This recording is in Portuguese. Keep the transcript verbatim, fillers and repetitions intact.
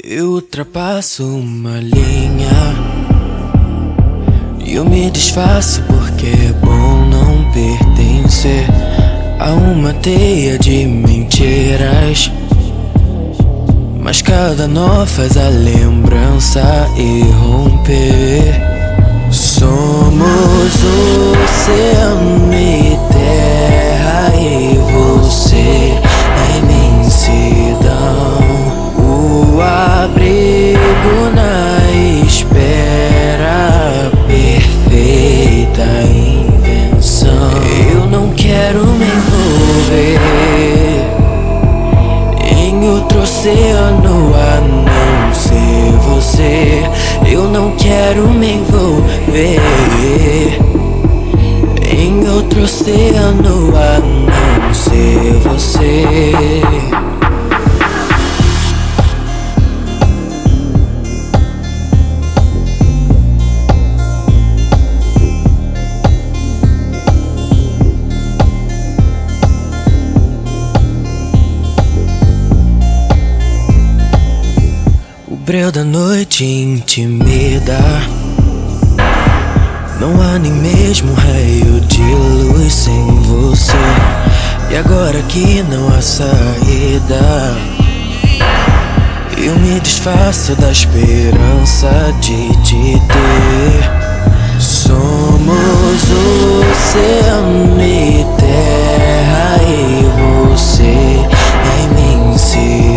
Eu ultrapasso uma linha e eu me desfaço porque é bom não pertencer a uma teia de mentiras. Mas cada nó faz a lembrança irromper. Somos oceano e terra e você a imensidão, o abrigo na espera, perfeita invenção. Eu não quero me envolver em outro oceano a não ser você. Eu não quero me envolver em outro oceano a não ser você. O breu da noite intimida, não há nem mesmo raio de luz sem você. E agora que não há saída, eu me desfaço da esperança de te ter. Somos oceano e terra e você a imensidão,